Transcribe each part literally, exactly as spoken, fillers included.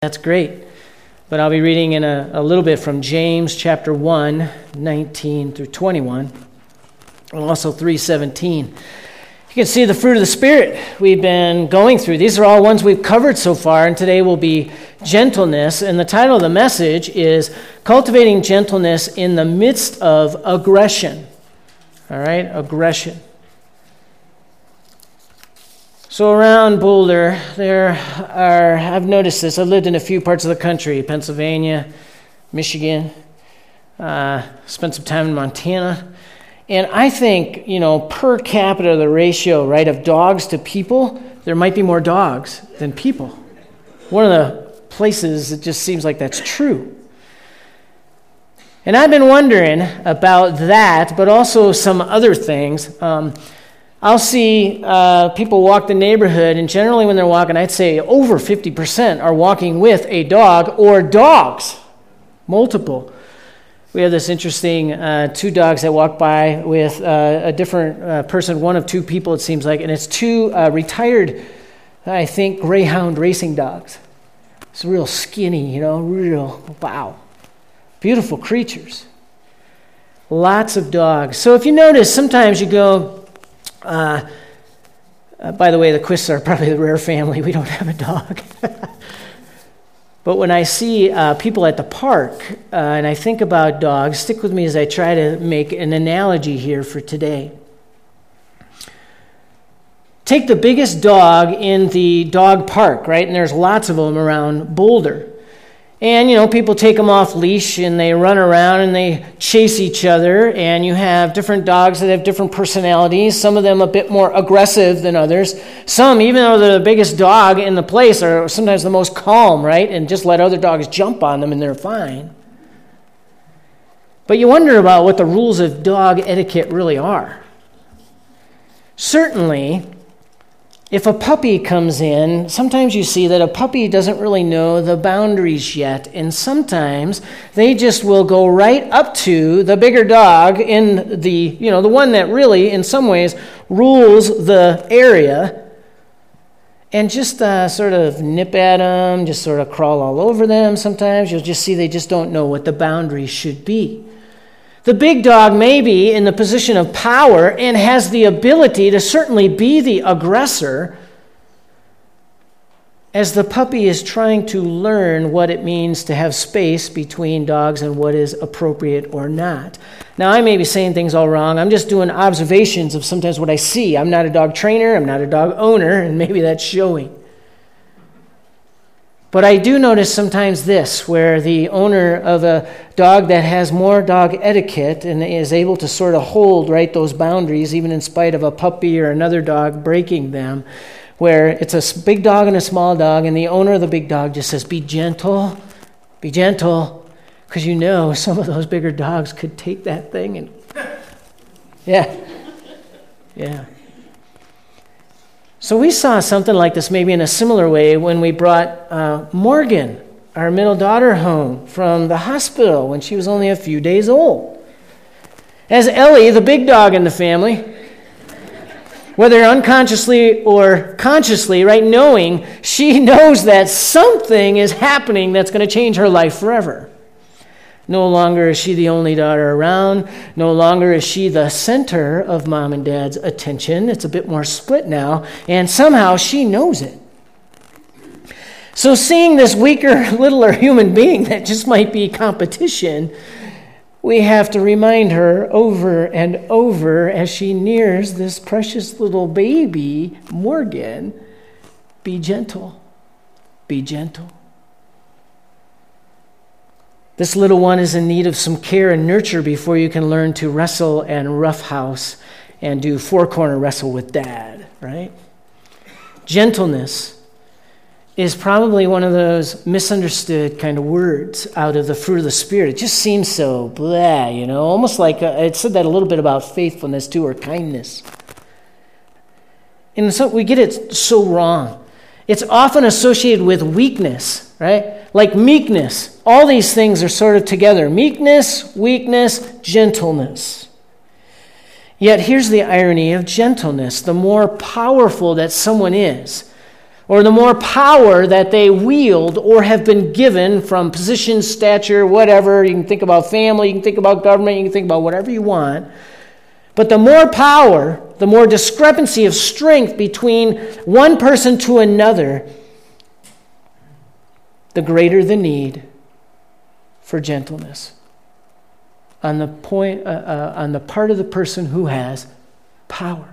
That's great. But I'll be reading in a, a little bit from James chapter one, nineteen through twenty-one, and also three seventeen. You can see the fruit of the Spirit we've been going through. These are all ones we've covered so far, and today will be gentleness. And the title of the message is Cultivating Gentleness in the Midst of Aggression. All right, aggression. So around Boulder, there are, I've noticed this, I've lived in a few parts of the country, Pennsylvania, Michigan, uh, spent some time in Montana, and I think, you know, per capita, the ratio, right, of dogs to people, there might be more dogs than people. One of the places it just seems like that's true. And I've been wondering about that, but also some other things. Um, I'll see uh, people walk the neighborhood, and generally when they're walking, I'd say over fifty percent are walking with a dog or dogs, multiple. We have this interesting uh, two dogs that walk by with uh, a different uh, person, one of two people it seems like, and it's two uh, retired, I think, greyhound racing dogs. It's real skinny, you know, real, wow. Beautiful creatures. Lots of dogs. So if you notice, sometimes you go, Uh, uh, by the way, the Quists are probably the rare family. We don't have a dog. But when I see uh, people at the park uh, and I think about dogs, stick with me as I try to make an analogy here for today. Take the biggest dog in the dog park, right? And there's lots of them around Boulder. And, you know, people take them off leash and they run around and they chase each other. And you have different dogs that have different personalities. Some of them a bit more aggressive than others. Some, even though they're the biggest dog in the place, are sometimes the most calm, right? And just let other dogs jump on them and they're fine. But you wonder about what the rules of dog etiquette really are. Certainly, if a puppy comes in, sometimes you see that a puppy doesn't really know the boundaries yet, and sometimes they just will go right up to the bigger dog in the, you know, the one that really, in some ways, rules the area, and just uh, sort of nip at them, just sort of crawl all over them. Sometimes you'll just see they just don't know what the boundaries should be. The big dog may be in the position of power and has the ability to certainly be the aggressor as the puppy is trying to learn what it means to have space between dogs and what is appropriate or not. Now, I may be saying things all wrong. I'm just doing observations of sometimes what I see. I'm not a dog trainer. I'm not a dog owner, and maybe that's showing. But I do notice sometimes this, where the owner of a dog that has more dog etiquette and is able to sort of hold, right, those boundaries, even in spite of a puppy or another dog breaking them, where it's a big dog and a small dog, and the owner of the big dog just says, be gentle, be gentle, because you know some of those bigger dogs could take that thing and, yeah, yeah. So we saw something like this maybe in a similar way when we brought uh, Morgan, our middle daughter, home from the hospital when she was only a few days old. As Ellie, the big dog in the family, whether unconsciously or consciously, right, knowing, she knows that something is happening that's going to change her life forever. No longer is she the only daughter around. No longer is she the center of mom and dad's attention. It's a bit more split now, and somehow she knows it. So seeing this weaker, littler human being that just might be competition, we have to remind her over and over as she nears this precious little baby, Morgan, be gentle, be gentle. This little one is in need of some care and nurture before you can learn to wrestle and roughhouse and do four-corner wrestle with dad, right? Gentleness is probably one of those misunderstood kind of words out of the fruit of the Spirit. It just seems so blah, you know, almost like a, it said that a little bit about faithfulness too, or kindness. And so we get it so wrong. It's often associated with weakness, right? Like meekness. All these things are sort of together. Meekness, weakness, gentleness. Yet here's the irony of gentleness. The more powerful that someone is, or the more power that they wield or have been given from position, stature, whatever. You can think about family, you can think about government, you can think about whatever you want. But the more power, the more discrepancy of strength between one person to another, the greater the need for gentleness on the point, uh, uh, on the part of the person who has power.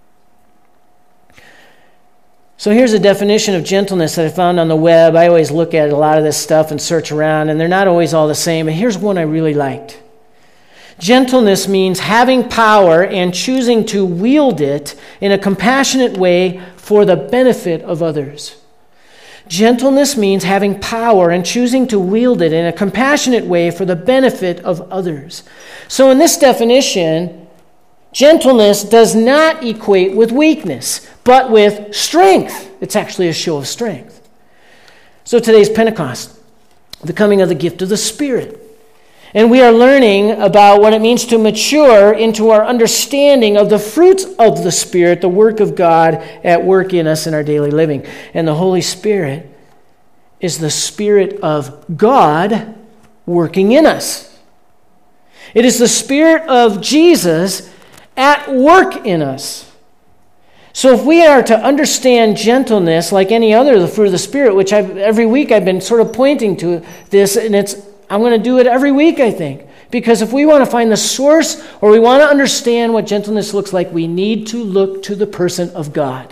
So here's a definition of gentleness that I found on the web. I always look at a lot of this stuff and search around, and they're not always all the same. But here's one I really liked. Gentleness means having power and choosing to wield it in a compassionate way for the benefit of others. Gentleness means having power and choosing to wield it in a compassionate way for the benefit of others. So in this definition, gentleness does not equate with weakness, but with strength. It's actually a show of strength. So today's Pentecost, the coming of the gift of the Spirit. And we are learning about what it means to mature into our understanding of the fruits of the Spirit, the work of God at work in us in our daily living. And the Holy Spirit is the Spirit of God working in us. It is the Spirit of Jesus at work in us. So if we are to understand gentleness like any other of the fruit of the Spirit, which I've, every week I've been sort of pointing to this, and it's I'm going to do it every week, I think. Because if we want to find the source or we want to understand what gentleness looks like, we need to look to the person of God.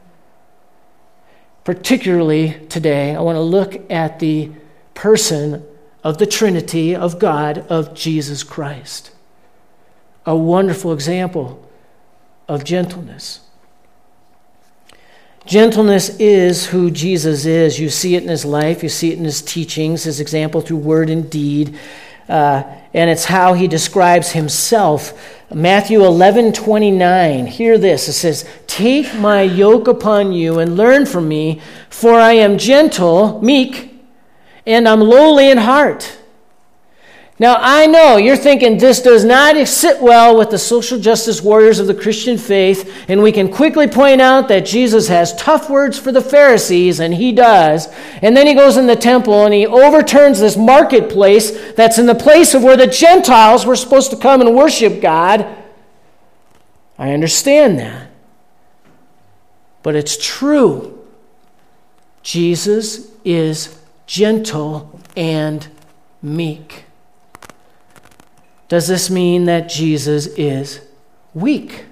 Particularly today, I want to look at the person of the Trinity of God, of Jesus Christ. A wonderful example of gentleness. Gentleness is who Jesus is. You see it in his life. You see it in his teachings, his example through word and deed. Uh, and it's how he describes himself. Matthew eleven twenty-nine. Hear this. It says, "Take my yoke upon you and learn from me, for I am gentle, meek, and I'm lowly in heart." Now, I know you're thinking this does not sit well with the social justice warriors of the Christian faith, and we can quickly point out that Jesus has tough words for the Pharisees, and he does. And then he goes in the temple and he overturns this marketplace that's in the place of where the Gentiles were supposed to come and worship God. I understand that. But it's true. Jesus is gentle and meek. Does this mean that Jesus is weak?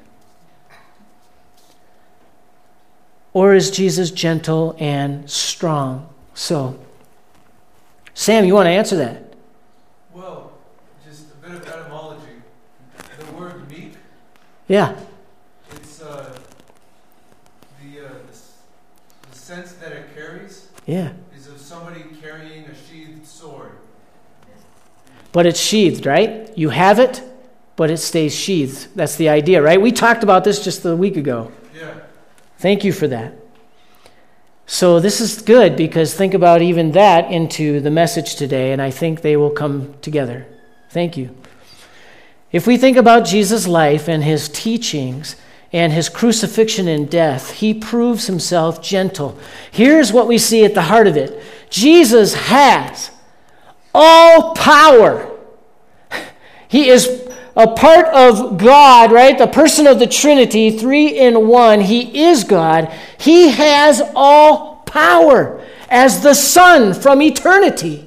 Or is Jesus gentle and strong? So, Sam, you want to answer that? Well, just a bit of etymology. The word meek. Yeah. It's uh, the, uh, the the sense that it carries. Yeah. Is of somebody carrying a sheathed sword. But it's sheathed, right? You have it, but it stays sheathed. That's the idea, right? We talked about this just a week ago. Yeah. Thank you for that. So this is good because think about even that into the message today, and I think they will come together. Thank you. If we think about Jesus' life and his teachings and his crucifixion and death, he proves himself gentle. Here's what we see at the heart of it. Jesus has all power. He is a part of God, right? The person of the Trinity, three in one. He is God. He has all power as the Son from eternity.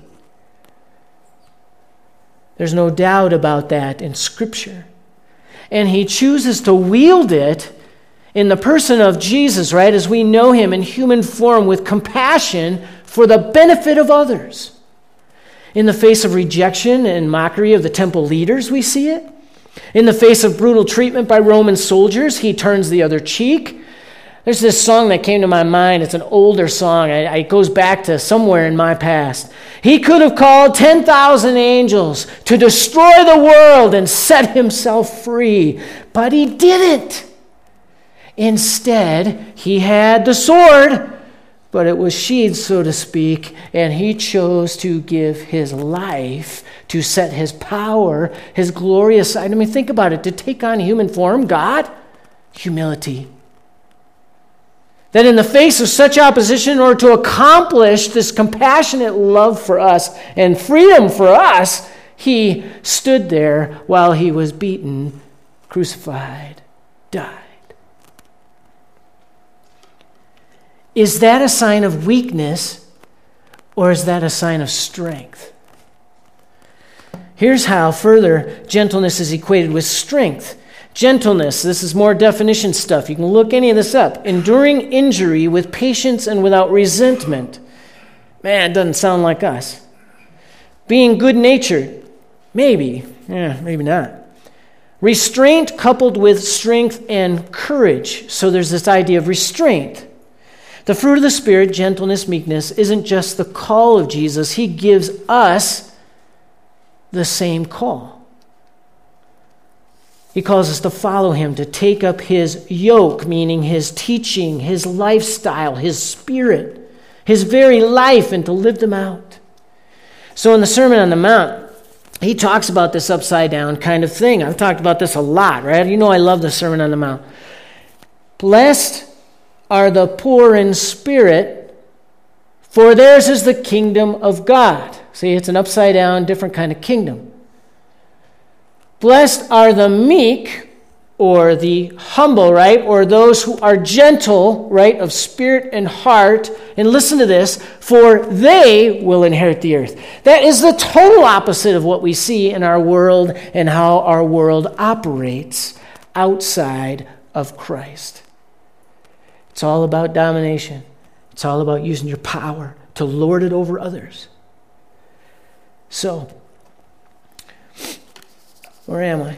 There's no doubt about that in Scripture. And he chooses to wield it in the person of Jesus, right? As we know him in human form with compassion for the benefit of others. In the face of rejection and mockery of the temple leaders, we see it. In the face of brutal treatment by Roman soldiers, he turns the other cheek. There's this song that came to my mind. It's an older song. It goes back to somewhere in my past. He could have called ten thousand angels to destroy the world and set himself free, but he didn't. Instead, he had the sword, but it was sheathed, so to speak, and he chose to give his life to set his power, his glorious side. I mean, think about it. To take on human form, God, humility. That in the face of such opposition, in order to accomplish this compassionate love for us and freedom for us, he stood there while he was beaten, crucified, died. Is that a sign of weakness, or is that a sign of strength? Here's how further gentleness is equated with strength. Gentleness, this is more definition stuff. You can look any of this up. Enduring injury with patience and without resentment. Man, it doesn't sound like us. Being good-natured. Maybe. Yeah, maybe not. Restraint coupled with strength and courage. So there's this idea of restraint. The fruit of the Spirit, gentleness, meekness, isn't just the call of Jesus. He gives us the same call. He calls us to follow him, to take up his yoke, meaning his teaching, his lifestyle, his spirit, his very life, and to live them out. So in the Sermon on the Mount, he talks about this upside down kind of thing. I've talked about this a lot, right? You know I love the Sermon on the Mount. Blessed are the poor in spirit, for theirs is the kingdom of God. See, it's an upside down, different kind of kingdom. Blessed are the meek, or the humble, right? Or those who are gentle, right, of spirit and heart. And listen to this, for they will inherit the earth. That is the total opposite of what we see in our world and how our world operates outside of Christ. It's all about domination. It's all about using your power to lord it over others. So, where am I?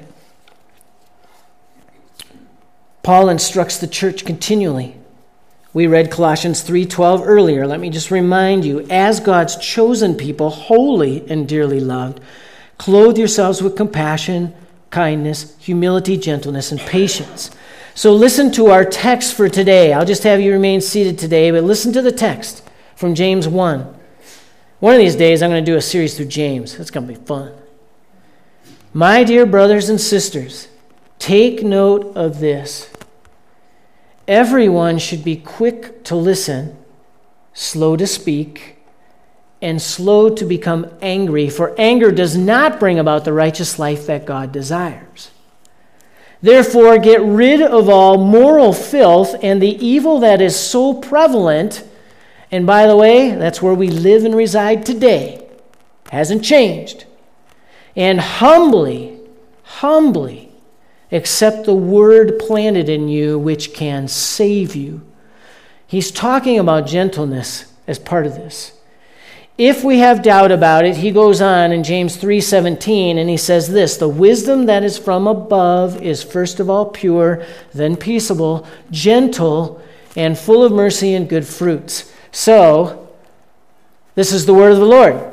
Paul instructs the church continually. We read Colossians three twelve earlier. Let me just remind you, as God's chosen people, holy and dearly loved, clothe yourselves with compassion, kindness, humility, gentleness, and patience. So listen to our text for today. I'll just have you remain seated today, but listen to the text from James one. One of these days, I'm going to do a series through James. It's going to be fun. My dear brothers and sisters, take note of this. Everyone should be quick to listen, slow to speak, and slow to become angry, for anger does not bring about the righteous life that God desires. Therefore, get rid of all moral filth and the evil that is so prevalent. And by the way, that's where we live and reside today. Hasn't changed. And humbly, humbly accept the word planted in you which can save you. He's talking about gentleness as part of this. If we have doubt about it, he goes on in James three seventeen, and he says this, the wisdom that is from above is first of all pure, then peaceable, gentle, and full of mercy and good fruits. So, this is the word of the Lord.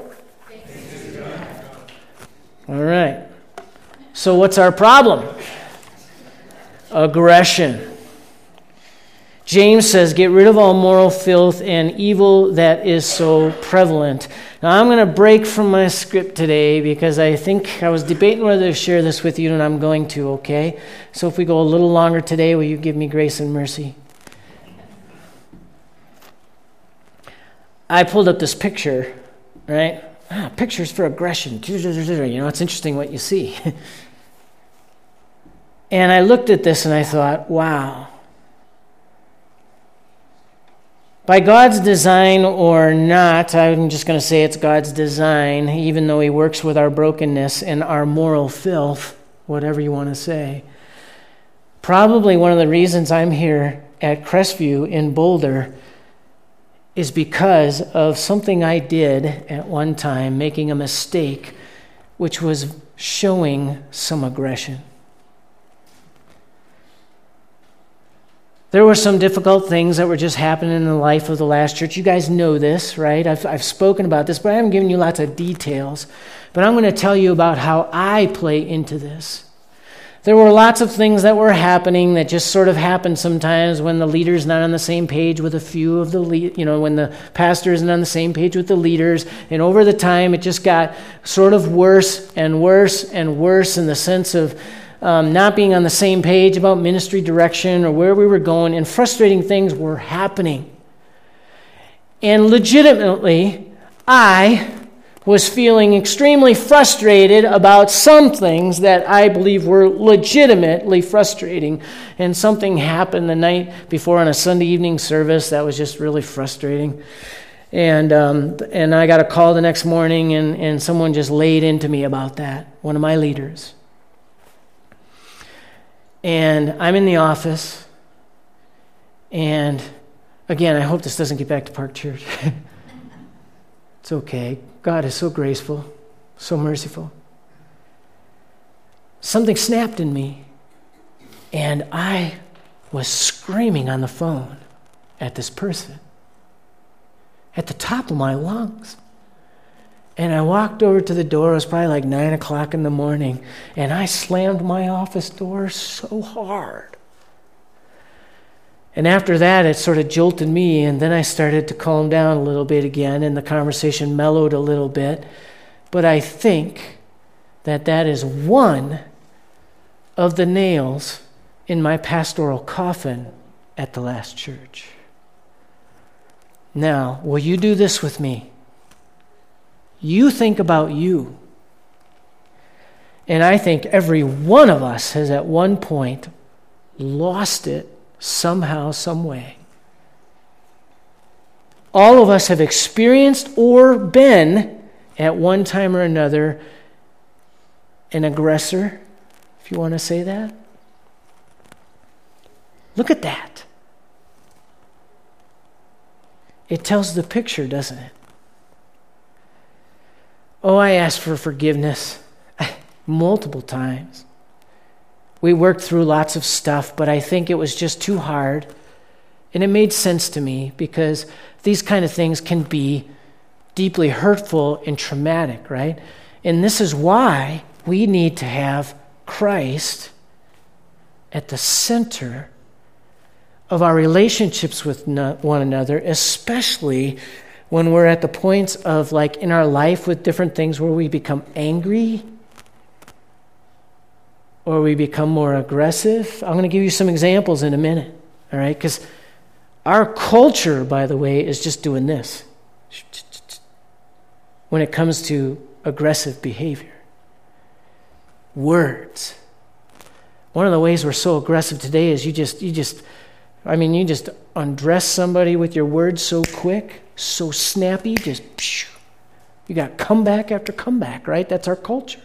All right. So what's our problem? Aggression. James says, get rid of all moral filth and evil that is so prevalent. Now, I'm going to break from my script today because I think I was debating whether to share this with you, and I'm going to, okay? So if we go a little longer today, will you give me grace and mercy? I pulled up this picture, right? Ah, pictures for aggression. You know, it's interesting what you see. And I looked at this and I thought, wow. By God's design or not, I'm just going to say it's God's design, even though he works with our brokenness and our moral filth, whatever you want to say. Probably one of the reasons I'm here at Crestview in Boulder is because of something I did at one time, making a mistake, which was showing some aggression. There were some difficult things that were just happening in the life of the last church. You guys know this, right? I've, I've spoken about this, but I haven't given you lots of details. But I'm going to tell you about how I play into this. There were lots of things that were happening that just sort of happen sometimes when the leader's not on the same page with a few of the, le- you know, when the pastor isn't on the same page with the leaders. And over the time, it just got sort of worse and worse and worse in the sense of um, not being on the same page about ministry direction or where we were going, and frustrating things were happening. And legitimately, I was feeling extremely frustrated about some things that I believe were legitimately frustrating. And something happened the night before on a Sunday evening service that was just really frustrating. And um, and I got a call the next morning, and, and someone just laid into me about that, one of my leaders. And I'm in the office, and again, I hope this doesn't get back to Park Church. It's okay. God is so graceful, so merciful. Something snapped in me, and I was screaming on the phone at this person at the top of my lungs. And I walked over to the door. It was probably like nine o'clock in the morning, and I slammed my office door so hard. And after that, it sort of jolted me, and then I started to calm down a little bit again, and the conversation mellowed a little bit. But I think that that is one of the nails in my pastoral coffin at the last church. Now, will you do this with me? You think about you. And I think every one of us has at one point lost it somehow, some way. All of us have experienced or been, at one time or another, an aggressor, if you want to say that. Look at that. It tells the picture, doesn't it? Oh, I asked for forgiveness multiple times. We worked through lots of stuff, but I think it was just too hard. And it made sense to me because these kind of things can be deeply hurtful and traumatic, right? And this is why we need to have Christ at the center of our relationships with one another, especially when we're at the points of, like, in our life with different things where we become angry or we become more aggressive. I'm going to give you some examples in a minute, all right? Because our culture, by the way, is just doing this when it comes to aggressive behavior. Words. One of the ways we're so aggressive today is you just, you just, I mean, you just undress somebody with your words so quick, so snappy, just, you got comeback after comeback, right? That's our culture.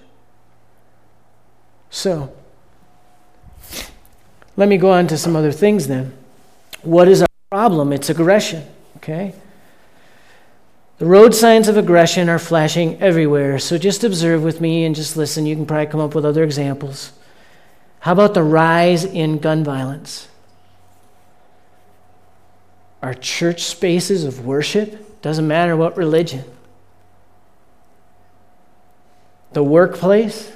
So, let me go on to some other things then. What is our problem? It's aggression, okay? The road signs of aggression are flashing everywhere, so just observe with me and just listen. You can probably come up with other examples. How about the rise in gun violence? Our church spaces of worship, doesn't matter what religion. The workplace,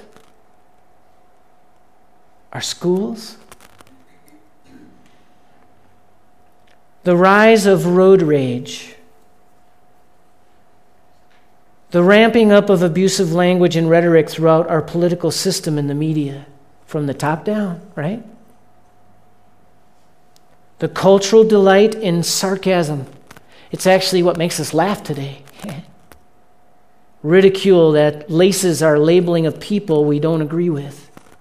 our schools. The rise of road rage. The ramping up of abusive language and rhetoric throughout our political system and the media, from the top down, right? The cultural delight in sarcasm. It's actually what makes us laugh today. Ridicule that laces our labeling of people we don't agree with.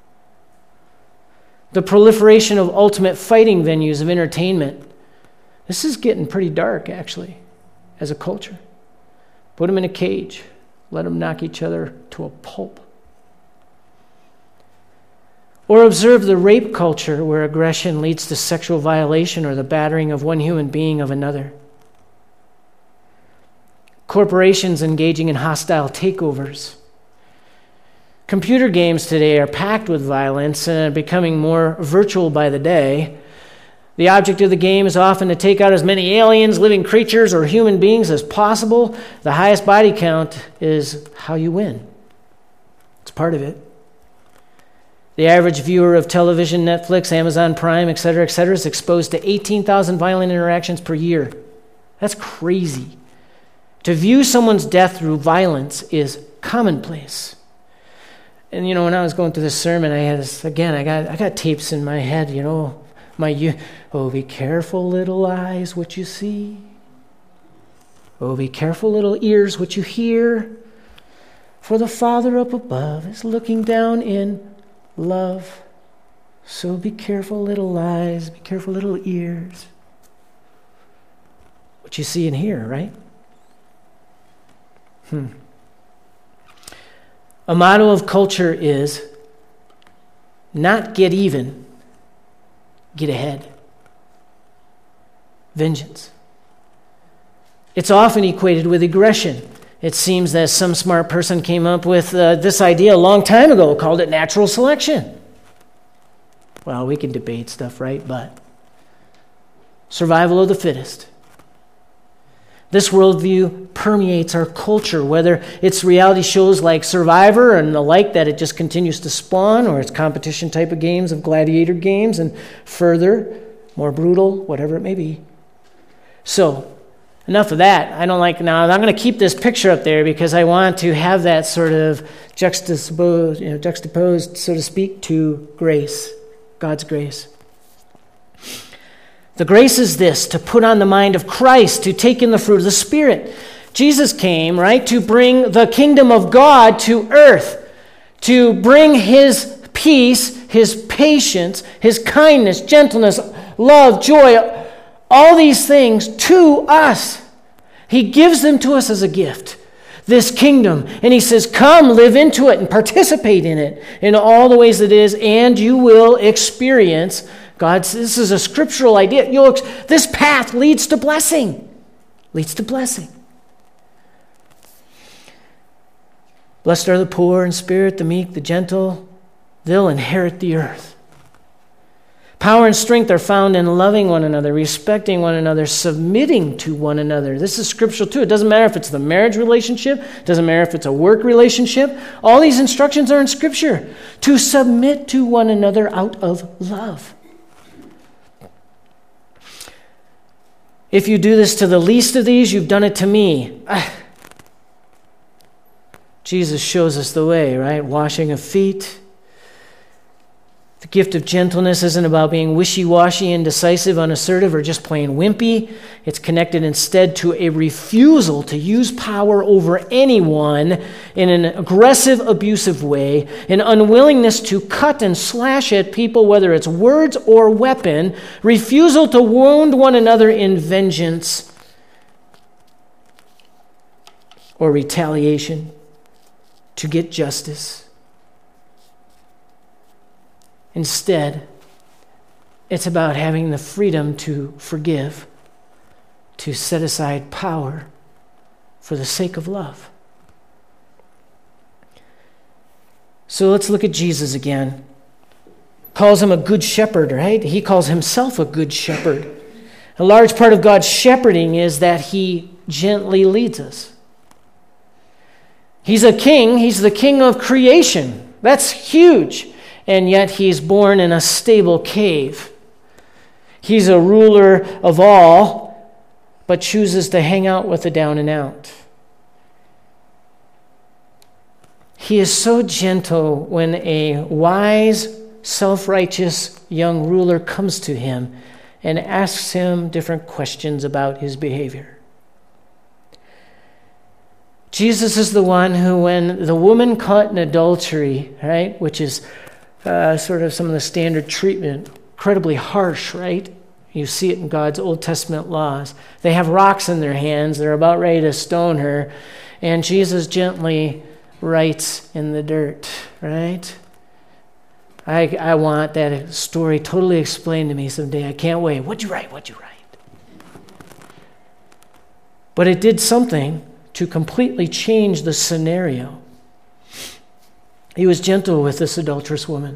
The proliferation of ultimate fighting venues of entertainment. This is getting pretty dark, actually, as a culture. Put them in a cage. Let them knock each other to a pulp. Or observe the rape culture where aggression leads to sexual violation or the battering of one human being of another. Corporations engaging in hostile takeovers. Computer games today are packed with violence and are becoming more virtual by the day. The object of the game is often to take out as many aliens, living creatures, or human beings as possible. The highest body count is how you win. It's part of it. The average viewer of television, Netflix, Amazon Prime, et cetera, et cetera, is exposed to eighteen thousand violent interactions per year. That's crazy. To view someone's death through violence is commonplace. And, you know, when I was going through this sermon, I had this, again, I got I got tapes in my head, you know, my, you, oh, be careful, little eyes, what you see. Oh, be careful, little ears, what you hear. For the Father up above is looking down in love. So be careful, little eyes, be careful, little ears. What you see and hear, right? Hmm. A motto of culture is not get even, get ahead. Vengeance. It's often equated with aggression. It seems that some smart person came up with uh, this idea a long time ago, called it natural selection. Well, we can debate stuff, right? But survival of the fittest. This worldview permeates our culture, whether it's reality shows like Survivor and the like that it just continues to spawn, or it's competition type of games of gladiator games, and further, more brutal, whatever it may be. So, enough of that. I don't like, now I'm going to keep this picture up there because I want to have that sort of juxtaposed, you know, juxtaposed, so to speak, to grace, God's grace. The grace is this, to put on the mind of Christ, to take in the fruit of the Spirit. Jesus came, right, to bring the kingdom of God to earth, to bring his peace, his patience, his kindness, gentleness, love, joy, all these things to us. He gives them to us as a gift, this kingdom. And he says, come, live into it and participate in it in all the ways it is, and you will experience God. This is a scriptural idea. You'll, this path leads to blessing. Leads to blessing. Blessed are the poor in spirit, the meek, the gentle. They'll inherit the earth. Power and strength are found in loving one another, respecting one another, submitting to one another. This is scriptural too. It doesn't matter if it's the marriage relationship. It doesn't matter if it's a work relationship. All these instructions are in Scripture. To submit to one another out of love. If you do this to the least of these, you've done it to me. Ah. Jesus shows us the way, right? Washing of feet. The gift of gentleness isn't about being wishy-washy, indecisive, unassertive, or just plain wimpy. It's connected instead to a refusal to use power over anyone in an aggressive, abusive way, an unwillingness to cut and slash at people, whether it's words or weapon, refusal to wound one another in vengeance or retaliation to get justice. Instead, it's about having the freedom to forgive, to set aside power for the sake of love. So let's look at Jesus again. Calls him a good shepherd, right? He calls himself a good shepherd. A large part of God's shepherding is that he gently leads us. He's a king. He's the king of creation. That's huge. And yet he's born in a stable cave. He's a ruler of all, but chooses to hang out with the down and out. He is so gentle when a wise, self-righteous young ruler comes to him and asks him different questions about his behavior. Jesus is the one who, when the woman caught in adultery, right, which is Uh, sort of some of the standard treatment, incredibly harsh, right? You see it in God's Old Testament laws. They have rocks in their hands. They're about ready to stone her. And Jesus gently writes in the dirt, right? I, I want that story totally explained to me someday. I can't wait. What'd you write? What'd you write? But it did something to completely change the scenario. He was gentle with this adulterous woman,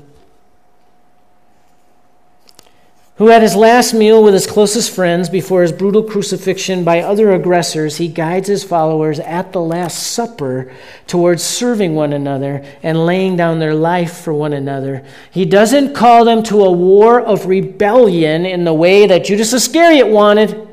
who at his last meal with his closest friends before his brutal crucifixion by other aggressors, he guides his followers at the Last Supper towards serving one another and laying down their life for one another. He doesn't call them to a war of rebellion in the way that Judas Iscariot wanted.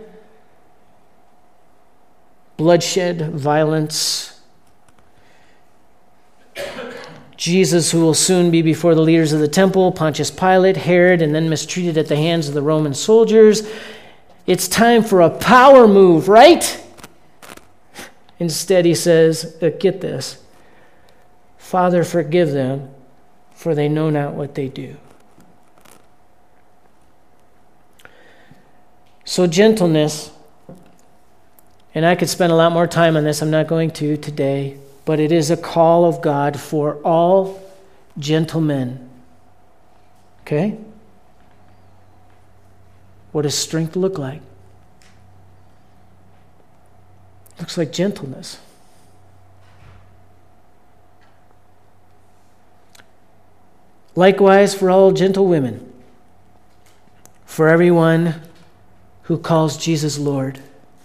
Bloodshed, violence. Jesus, who will soon be before the leaders of the temple, Pontius Pilate, Herod, and then mistreated at the hands of the Roman soldiers. It's time for a power move, right? Instead, he says, uh, get this, Father, forgive them, for they know not what they do. So gentleness, and I could spend a lot more time on this, I'm not going to today, but it is a call of God for all gentlemen. Okay? What does strength look like? It looks like gentleness. Likewise for all gentle women, for everyone who calls Jesus Lord.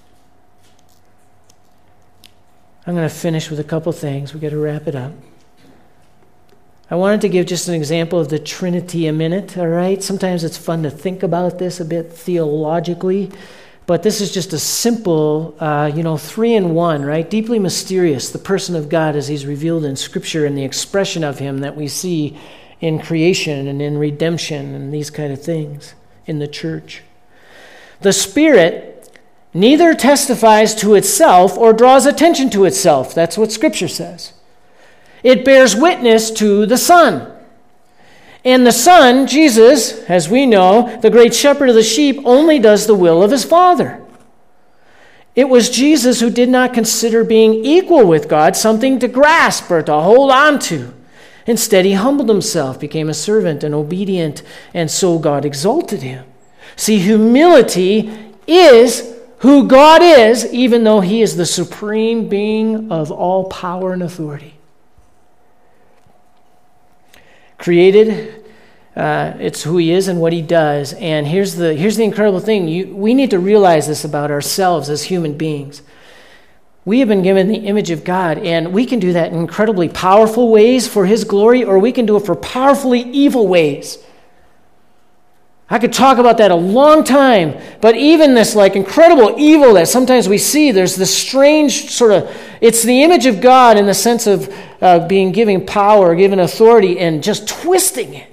I'm going to finish with a couple things. We've got to wrap it up. I wanted to give just an example of the Trinity a minute, all right? Sometimes it's fun to think about this a bit theologically, but this is just a simple, uh, you know, three in one, right? Deeply mysterious, the person of God as he's revealed in Scripture and the expression of him that we see in creation and in redemption and these kind of things in the church. The Spirit neither testifies to itself or draws attention to itself. That's what Scripture says. It bears witness to the Son. And the Son, Jesus, as we know, the great shepherd of the sheep, only does the will of his Father. It was Jesus who did not consider being equal with God something to grasp or to hold on to. Instead, he humbled himself, became a servant and obedient, and so God exalted him. See, humility is who God is, even though he is the supreme being of all power and authority. Created, uh, it's who he is and what he does. And here's the here's the incredible thing. You, we need to realize this about ourselves as human beings. We have been given the image of God, and we can do that in incredibly powerful ways for his glory, or we can do it for powerfully evil ways. I could talk about that a long time, but even this like incredible evil that sometimes we see, there's this strange sort of, it's the image of God in the sense of uh, being given power, given authority, and just twisting it.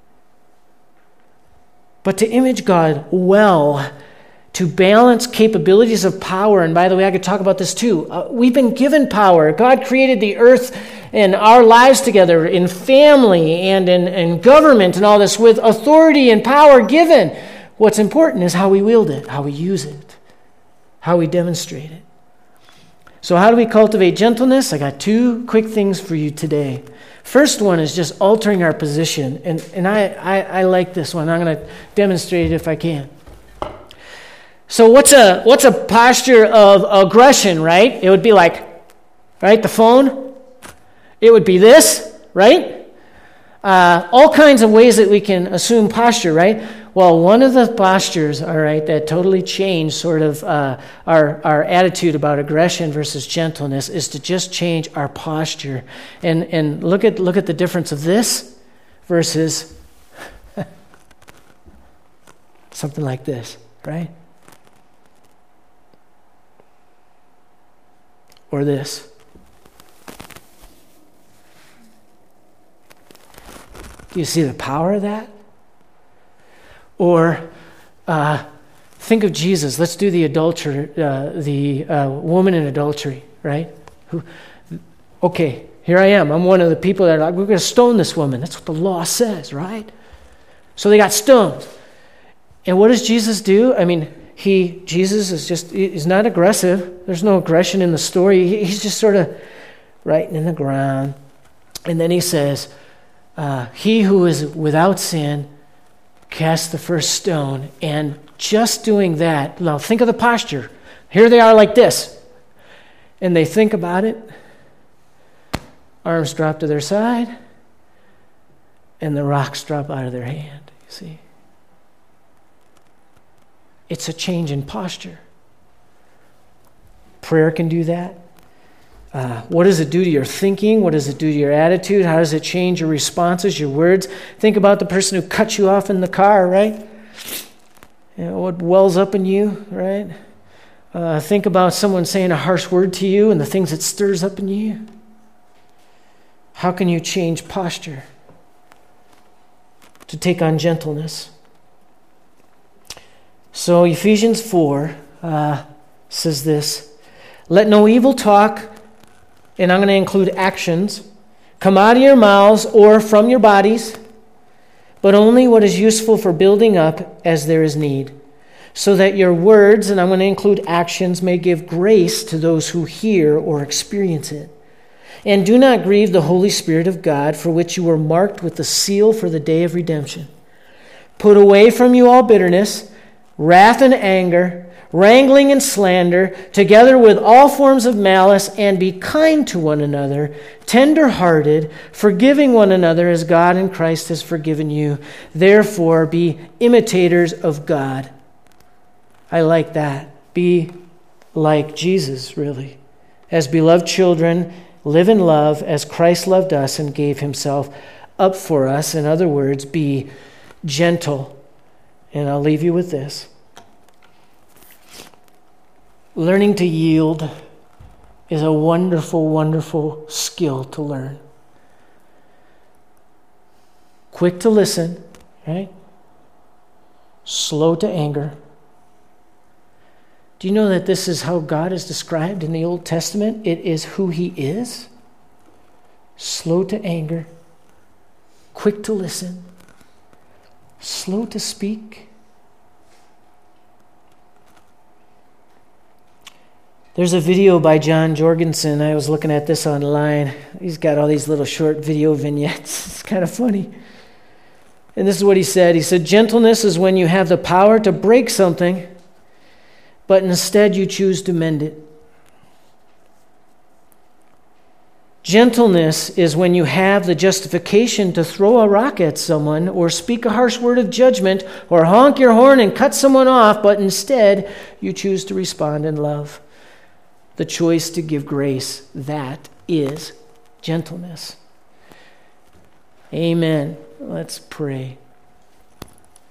But to image God well, to balance capabilities of power, and by the way, I could talk about this too. Uh, we've been given power. God created the earth and our lives together in family and in, in government and all this with authority and power given. What's important is how we wield it, how we use it, how we demonstrate it. So how do we cultivate gentleness? I got two quick things for you today. First one is just altering our position, and, and I, I, I like this one. I'm going to demonstrate it if I can. So what's a what's a posture of aggression, right? It would be like, right, the phone. It would be this, right? Uh, all kinds of ways that we can assume posture, right? Well, one of the postures, all right, that totally changed sort of uh, our our attitude about aggression versus gentleness is to just change our posture, and and look at look at the difference of this versus something like this, right? Or this. Do you see the power of that? Or uh, think of Jesus. Let's do the adulterer, uh, the uh, woman in adultery, right? Who? Okay, here I am. I'm one of the people that are like, we're going to stone this woman. That's what the law says, right? So they got stoned. And what does Jesus do? I mean, He, Jesus is just, he's not aggressive. There's no aggression in the story. He's just sort of writing in the ground. And then he says, uh, he who is without sin, cast the first stone. And just doing that, now think of the posture. Here they are like this. And they think about it. Arms drop to their side. And the rocks drop out of their hand, you see. It's a change in posture. Prayer can do that. Uh, what does it do to your thinking? What does it do to your attitude? How does it change your responses, your words? Think about the person who cut you off in the car, right? You know, what wells up in you, right? Uh, think about someone saying a harsh word to you and the things it stirs up in you. How can you change posture to take on gentleness? So Ephesians four uh, says this, let no evil talk, and I'm going to include actions, come out of your mouths or from your bodies, but only what is useful for building up as there is need, so that your words, and I'm going to include actions, may give grace to those who hear or experience it. And do not grieve the Holy Spirit of God, for which you were marked with the seal for the day of redemption. Put away from you all bitterness, wrath and anger, wrangling and slander, together with all forms of malice, and be kind to one another, tender-hearted, forgiving one another as God in Christ has forgiven you. Therefore, be imitators of God. I like that. Be like Jesus, really. As beloved children, live in love as Christ loved us and gave himself up for us. In other words, be gentle. And I'll leave you with this. Learning to yield is a wonderful, wonderful skill to learn. Quick to listen, right? Slow to anger. Do you know that this is how God is described in the Old Testament? It is who he is. Slow to anger, quick to listen, slow to speak. There's a video by John Jorgensen. I was looking at this online. He's got all these little short video vignettes. It's kind of funny. And this is what he said. He said, gentleness is when you have the power to break something, but instead you choose to mend it. Gentleness is when you have the justification to throw a rock at someone or speak a harsh word of judgment or honk your horn and cut someone off, but instead you choose to respond in love. The choice to give grace, that is gentleness. Amen. Let's pray.